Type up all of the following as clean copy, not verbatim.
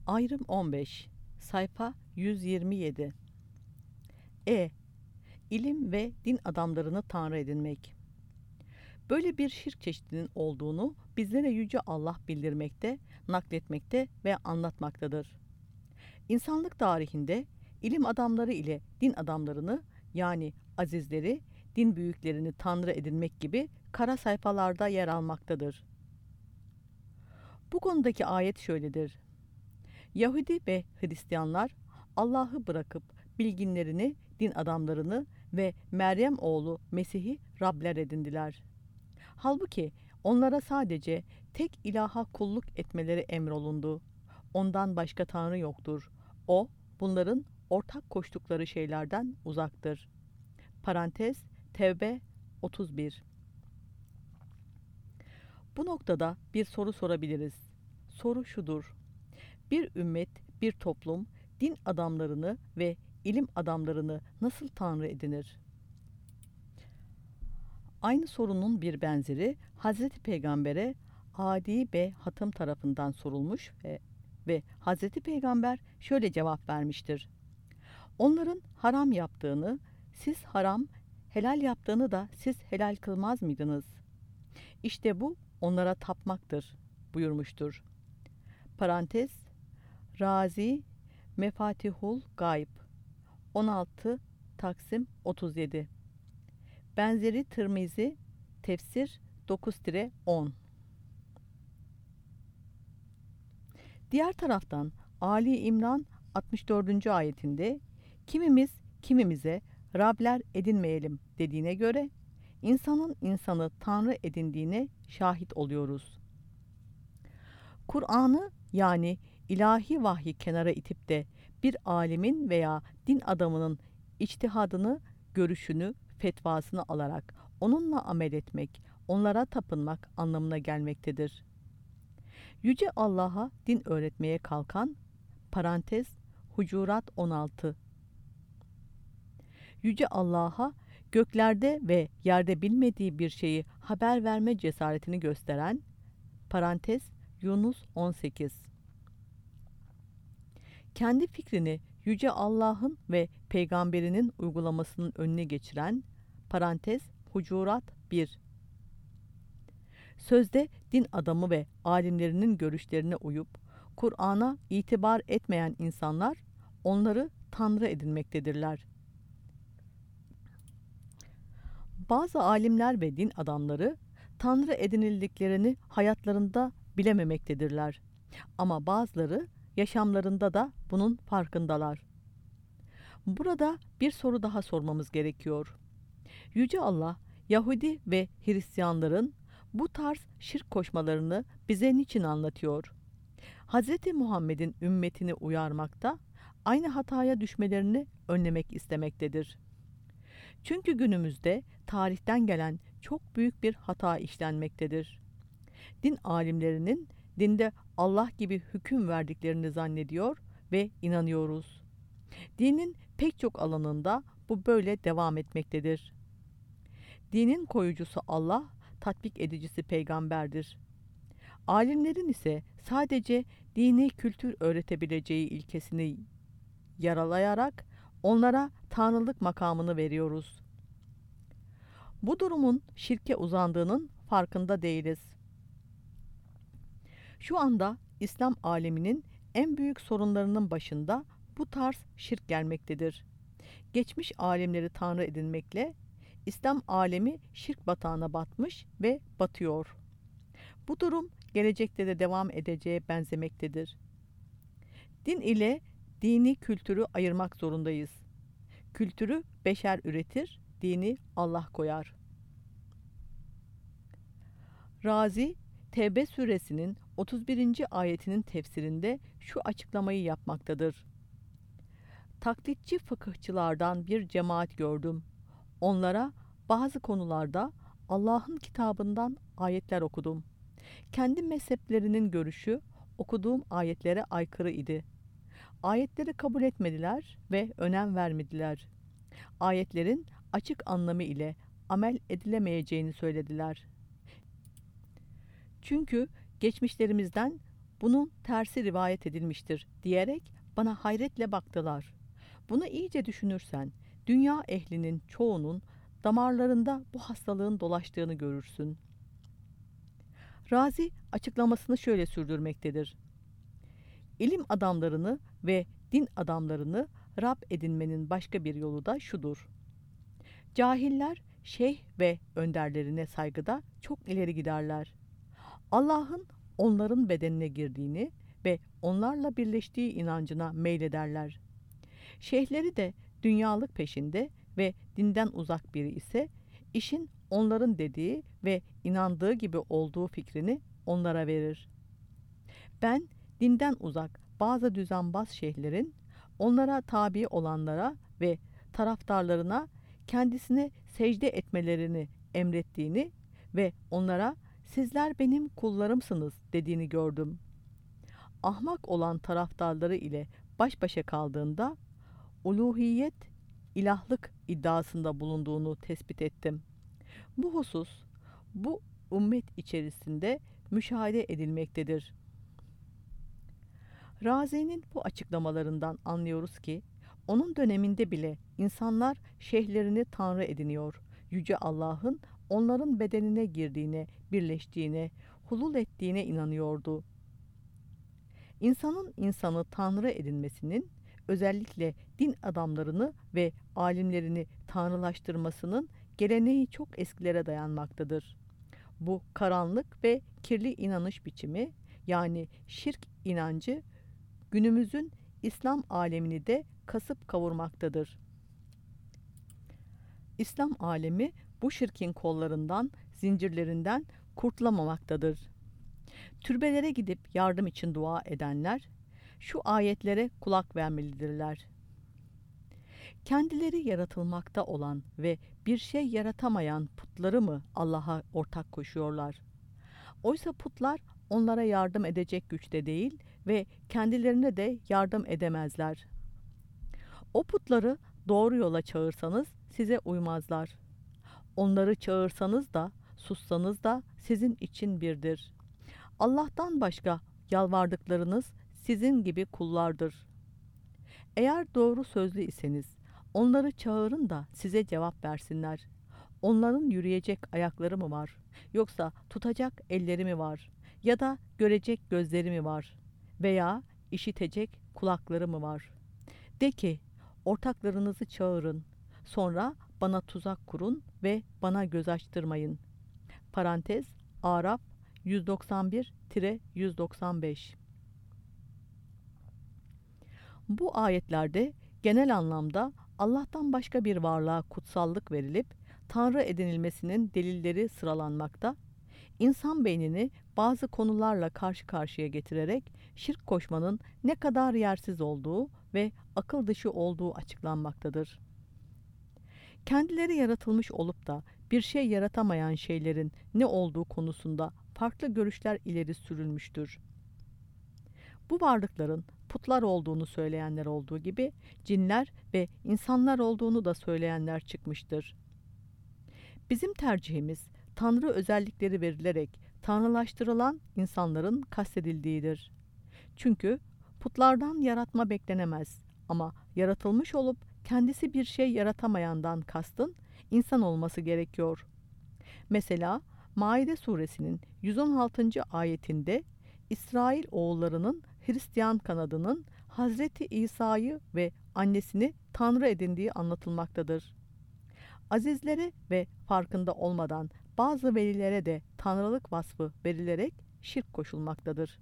Ayrım 15, sayfa 127. İlim ve din adamlarını tanrı edinmek. Böyle bir şirk çeşidinin olduğunu bizlere Yüce Allah bildirmekte, nakletmekte ve anlatmaktadır. İnsanlık tarihinde ilim adamları ile din adamlarını, yani azizleri, din büyüklerini tanrı edinmek gibi kara sayfalarda yer almaktadır. Bu konudaki ayet şöyledir: Yahudi ve Hristiyanlar Allah'ı bırakıp bilginlerini, din adamlarını ve Meryem oğlu Mesih'i Rabler edindiler. Halbuki onlara sadece tek ilaha kulluk etmeleri emrolundu. Ondan başka tanrı yoktur. O, bunların ortak koştukları şeylerden uzaktır. Parantez Tevbe 31. Bu noktada bir soru sorabiliriz. Soru şudur: bir ümmet, bir toplum, din adamlarını ve ilim adamlarını nasıl tanrı edinir? Aynı sorunun bir benzeri Hazreti Peygamber'e Adi ve Hatım tarafından sorulmuş ve Hazreti Peygamber şöyle cevap vermiştir: Onların haram yaptığını siz haram, helal yaptığını da siz helal kılmaz mıydınız? İşte bu onlara tapmaktır buyurmuştur. Parantez Razi Mefatihul Gayb 16 Taksim 37. Benzeri Tirmizi Tefsir 9-10. Diğer taraftan Ali İmran 64. ayetinde kimimiz kimimize Rabler edinmeyelim dediğine göre insanın insanı tanrı edindiğine şahit oluyoruz. Kur'an'ı, yani ilahi vahyi kenara itip de bir alimin veya din adamının içtihadını, görüşünü, fetvasını alarak onunla amel etmek, onlara tapınmak anlamına gelmektedir. Yüce Allah'a din öğretmeye kalkan, parantez Hucurat 16. Yüce Allah'a göklerde ve yerde bilmediği bir şeyi haber verme cesaretini gösteren, parantez Yunus 18. Kendi fikrini Yüce Allah'ın ve Peygamberinin uygulamasının önüne geçiren, parantez Hucurat 1. Sözde din adamı ve alimlerinin görüşlerine uyup Kur'an'a itibar etmeyen insanlar onları tanrı edinmektedirler. Bazı alimler ve din adamları tanrı edinildiklerini hayatlarında bilememektedirler. Ama bazıları yaşamlarında da bunun farkındalar. Burada bir soru daha sormamız gerekiyor. Yüce Allah, Yahudi ve Hristiyanların bu tarz şirk koşmalarını bize niçin anlatıyor? Hz. Muhammed'in ümmetini uyarmakta, aynı hataya düşmelerini önlemek istemektedir. Çünkü günümüzde tarihten gelen çok büyük bir hata işlenmektedir. Din alimlerinin dinde Allah gibi hüküm verdiklerini zannediyor ve inanıyoruz. Dinin pek çok alanında bu böyle devam etmektedir. Dinin koyucusu Allah, tatbik edicisi peygamberdir. Alimlerin ise sadece dini kültür öğretebileceği ilkesini yaralayarak onlara tanrılık makamını veriyoruz. Bu durumun şirke uzandığının farkında değiliz. Şu anda İslam aleminin en büyük sorunlarının başında bu tarz şirk gelmektedir. Geçmiş alemleri tanrı edinmekle İslam alemi şirk batağına batmış ve batıyor. Bu durum gelecekte de devam edeceğe benzemektedir. Din ile dini kültürü ayırmak zorundayız. Kültürü beşer üretir, dini Allah koyar. Razi, Tevbe suresinin 31. ayetinin tefsirinde şu açıklamayı yapmaktadır: Taklitçi fıkıhçılardan bir cemaat gördüm. Onlara bazı konularda Allah'ın kitabından ayetler okudum. Kendi mezheplerinin görüşü okuduğum ayetlere aykırı idi. Ayetleri kabul etmediler ve önem vermediler. Ayetlerin açık anlamı ile amel edilemeyeceğini söylediler. Çünkü geçmişlerimizden bunun tersi rivayet edilmiştir diyerek bana hayretle baktılar. Bunu iyice düşünürsen dünya ehlinin çoğunun damarlarında bu hastalığın dolaştığını görürsün. Razi açıklamasını şöyle sürdürmektedir. İlim adamlarını ve din adamlarını Rab edinmenin başka bir yolu da şudur. Cahiller şeyh ve önderlerine saygıda çok ileri giderler. Allah'ın onların bedenine girdiğini ve onlarla birleştiği inancına meylederler. Şeyhleri de dünyalık peşinde ve dinden uzak biri ise işin onların dediği ve inandığı gibi olduğu fikrini onlara verir. Ben dinden uzak bazı düzenbaz şeyhlerin onlara tabi olanlara ve taraftarlarına kendisine secde etmelerini emrettiğini ve onlara sizler benim kullarımsınız dediğini gördüm. Ahmak olan taraftarları ile baş başa kaldığında uluhiyet, ilahlık iddiasında bulunduğunu tespit ettim. Bu husus bu ümmet içerisinde müşahede edilmektedir. Razi'nin bu açıklamalarından anlıyoruz ki onun döneminde bile insanlar şeyhlerini tanrı ediniyor. Yüce Allah'ın onların bedenine girdiğine, birleştiğine, hulul ettiğine inanıyordu. İnsanın insanı tanrı edinmesinin, özellikle din adamlarını ve alimlerini tanrılaştırmasının geleneği çok eskilere dayanmaktadır. Bu karanlık ve kirli inanış biçimi, yani şirk inancı, günümüzün İslam alemini de kasıp kavurmaktadır. İslam alemi bu şirkin kollarından, zincirlerinden kurtulamamaktadır. Türbelere gidip yardım için dua edenler şu ayetlere kulak vermelidirler. Kendileri yaratılmakta olan ve bir şey yaratamayan putları mı Allah'a ortak koşuyorlar? Oysa putlar onlara yardım edecek güçte değil ve kendilerine de yardım edemezler. O putları doğru yola çağırsanız size uymazlar. Onları çağırsanız da sussanız da sizin için birdir. Allah'tan başka yalvardıklarınız sizin gibi kullardır. Eğer doğru sözlü iseniz onları çağırın da size cevap versinler. Onların yürüyecek ayakları mı var? Yoksa tutacak elleri mi var? Ya da görecek gözleri mi var? Veya işitecek kulakları mı var? De ki, ortaklarınızı çağırın. Sonra bana tuzak kurun ve bana göz açtırmayın. Parantez Araf 191-195. Bu ayetlerde genel anlamda Allah'tan başka bir varlığa kutsallık verilip Tanrı edinilmesinin delilleri sıralanmakta, insan beynini bazı konularla karşı karşıya getirerek şirk koşmanın ne kadar yersiz olduğu ve akıl dışı olduğu açıklanmaktadır. Kendileri yaratılmış olup da bir şey yaratamayan şeylerin ne olduğu konusunda farklı görüşler ileri sürülmüştür. Bu varlıkların putlar olduğunu söyleyenler olduğu gibi cinler ve insanlar olduğunu da söyleyenler çıkmıştır. Bizim tercihimiz Tanrı özellikleri verilerek tanrılaştırılan insanların kastedildiğidir. Çünkü putlardan yaratma beklenemez ama yaratılmış olup kendisi bir şey yaratamayandan kastın insan olması gerekiyor. Mesela Maide suresinin 116. ayetinde İsrail oğullarının Hristiyan kanadının Hazreti İsa'yı ve annesini Tanrı edindiği anlatılmaktadır. Azizlere ve farkında olmadan bazı velilere de tanrılık vasfı verilerek şirk koşulmaktadır.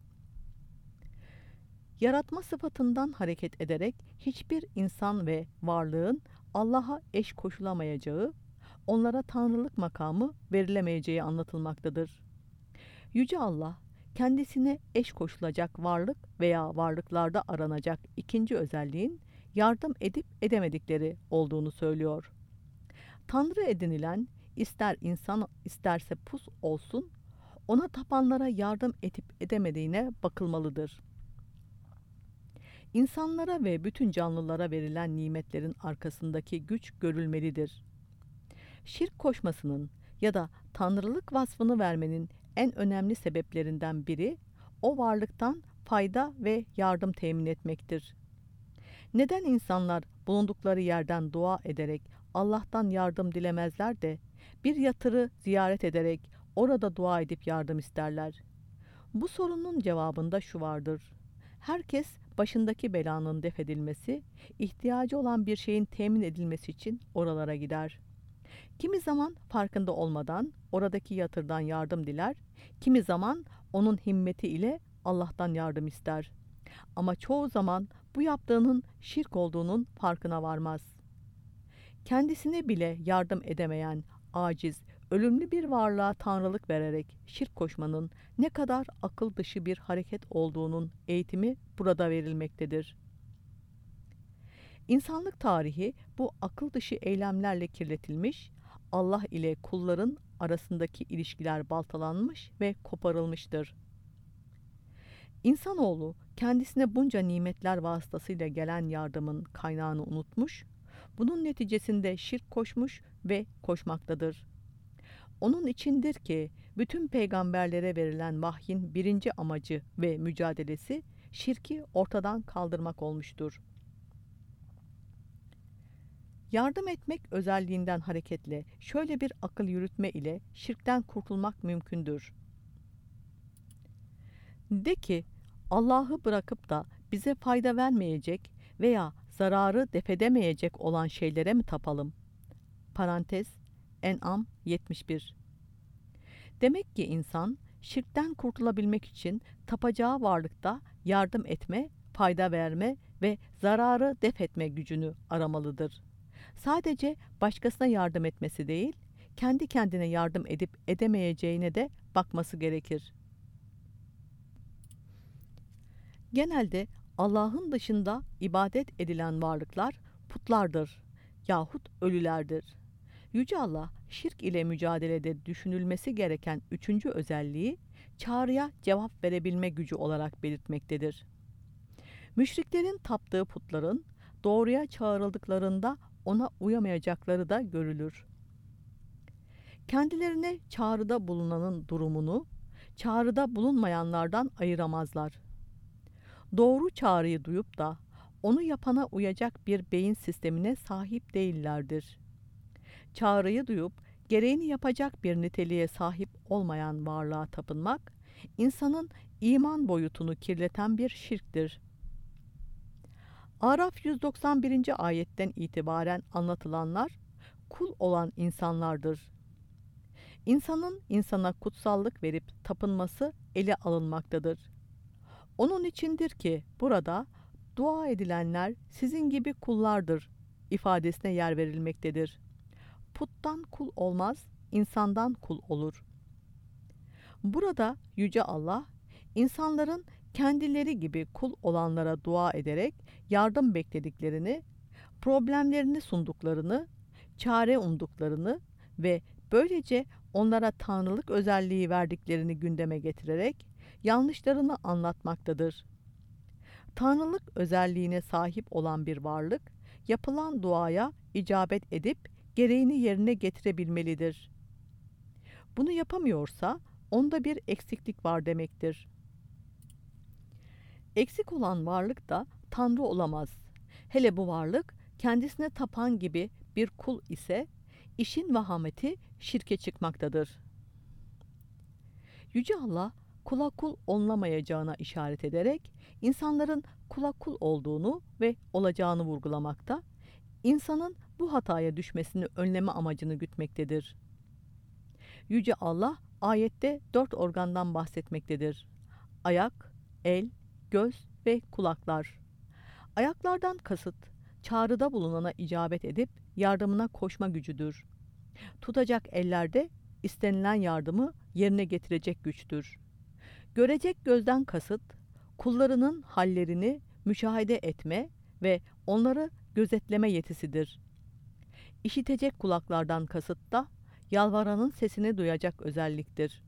Yaratma sıfatından hareket ederek hiçbir insan ve varlığın Allah'a eş koşulamayacağı, onlara tanrılık makamı verilemeyeceği anlatılmaktadır. Yüce Allah, kendisine eş koşulacak varlık veya varlıklarda aranacak ikinci özelliğin yardım edip edemedikleri olduğunu söylüyor. Tanrı edinilen ister insan isterse put olsun, ona tapanlara yardım edip edemediğine bakılmalıdır. İnsanlara ve bütün canlılara verilen nimetlerin arkasındaki güç görülmelidir. Şirk koşmasının ya da tanrılık vasfını vermenin en önemli sebeplerinden biri, o varlıktan fayda ve yardım temin etmektir. Neden insanlar bulundukları yerden dua ederek Allah'tan yardım dilemezler de bir yatırı ziyaret ederek orada dua edip yardım isterler? Bu sorunun cevabında şu vardır: herkes başındaki belanın def edilmesi, ihtiyacı olan bir şeyin temin edilmesi için oralara gider. Kimi zaman farkında olmadan oradaki yatırdan yardım diler, kimi zaman onun himmeti ile Allah'tan yardım ister. Ama çoğu zaman bu yaptığının şirk olduğunun farkına varmaz. Kendisine bile yardım edemeyen, aciz, ölümlü bir varlığa tanrılık vererek şirk koşmanın ne kadar akıl dışı bir hareket olduğunun eğitimi burada verilmektedir. İnsanlık tarihi bu akıl dışı eylemlerle kirletilmiş, Allah ile kulların arasındaki ilişkiler baltalanmış ve koparılmıştır. İnsanoğlu kendisine bunca nimetler vasıtasıyla gelen yardımın kaynağını unutmuş, bunun neticesinde şirk koşmuş ve koşmaktadır. Onun içindir ki bütün peygamberlere verilen vahyin birinci amacı ve mücadelesi şirki ortadan kaldırmak olmuştur. Yardım etmek özelliğinden hareketle şöyle bir akıl yürütme ile şirkten kurtulmak mümkündür. De ki, Allah'ı bırakıp da bize fayda vermeyecek veya zararı defedemeyecek olan şeylere mi tapalım? Parantez En'am 71. Demek ki insan şirkten kurtulabilmek için tapacağı varlıkta yardım etme, fayda verme ve zararı def etme gücünü aramalıdır. Sadece başkasına yardım etmesi değil, kendi kendine yardım edip edemeyeceğine de bakması gerekir. Genelde Allah'ın dışında ibadet edilen varlıklar putlardır yahut ölülerdir. Yüce Allah, şirk ile mücadelede düşünülmesi gereken üçüncü özelliği, çağrıya cevap verebilme gücü olarak belirtmektedir. Müşriklerin taptığı putların, doğruya çağrıldıklarında ona uyamayacakları da görülür. Kendilerine çağrıda bulunanın durumunu, çağrıda bulunmayanlardan ayıramazlar. Doğru çağrıyı duyup da onu yapana uyacak bir beyin sistemine sahip değillerdir. Çağrıyı duyup gereğini yapacak bir niteliğe sahip olmayan varlığa tapınmak, insanın iman boyutunu kirleten bir şirktir. Araf 191. ayetten itibaren anlatılanlar, kul olan insanlardır. İnsanın insana kutsallık verip tapınması ele alınmaktadır. Onun içindir ki burada dua edilenler sizin gibi kullardır ifadesine yer verilmektedir. Puttan kul olmaz, insandan kul olur. Burada Yüce Allah, insanların kendileri gibi kul olanlara dua ederek yardım beklediklerini, problemlerini sunduklarını, çare umduklarını ve böylece onlara tanrılık özelliği verdiklerini gündeme getirerek yanlışlarını anlatmaktadır. Tanrılık özelliğine sahip olan bir varlık, yapılan duaya icabet edip gereğini yerine getirebilmelidir. Bunu yapamıyorsa onda bir eksiklik var demektir. Eksik olan varlık da Tanrı olamaz. Hele bu varlık kendisine tapan gibi bir kul ise işin vahameti şirke çıkmaktadır. Yüce Allah kula kul olunamayacağına işaret ederek insanların kula kul olduğunu ve olacağını vurgulamakta, insanın bu hataya düşmesini önleme amacını gütmektedir. Yüce Allah ayette 4 organdan bahsetmektedir: ayak, el, göz ve kulaklar. Ayaklardan kasıt, çağrıda bulunana icabet edip yardımına koşma gücüdür. Tutacak ellerde istenilen yardımı yerine getirecek güçtür. Görecek gözden kasıt, kullarının hallerini müşahede etme ve onları gözetleme yetisidir. İşitecek kulaklardan kasıt da yalvaranın sesini duyacak özelliktir.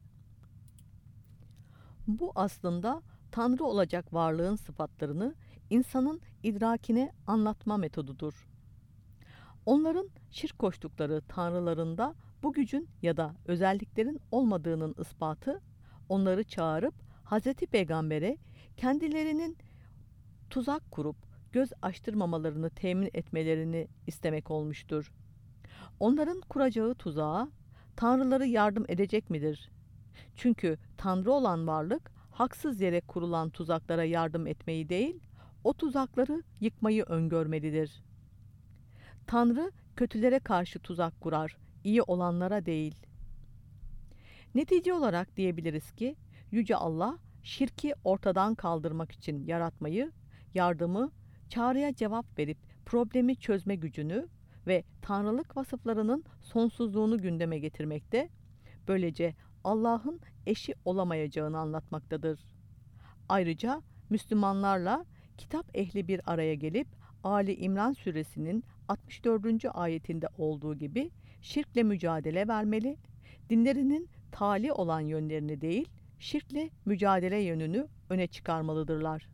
Bu aslında Tanrı olacak varlığın sıfatlarını insanın idrakine anlatma metodudur. Onların şirk koştukları tanrılarında bu gücün ya da özelliklerin olmadığının ispatı, onları çağırıp Hz. Peygamber'e kendilerinin tuzak kurup göz açtırmamalarını temin etmelerini istemek olmuştur. Onların kuracağı tuzağa tanrıları yardım edecek midir? Çünkü tanrı olan varlık haksız yere kurulan tuzaklara yardım etmeyi değil, o tuzakları yıkmayı öngörmelidir. Tanrı kötülere karşı tuzak kurar, iyi olanlara değil. Netice olarak diyebiliriz ki Yüce Allah şirki ortadan kaldırmak için yaratmayı, yardımı, çağrıya cevap verip problemi çözme gücünü ve tanrılık vasıflarının sonsuzluğunu gündeme getirmekte, böylece Allah'ın eşi olamayacağını anlatmaktadır. Ayrıca Müslümanlarla kitap ehli bir araya gelip Ali İmran suresinin 64. ayetinde olduğu gibi şirkle mücadele vermeli, dinlerinin tali olan yönlerini değil, şirkle mücadele yönünü öne çıkarmalıdırlar.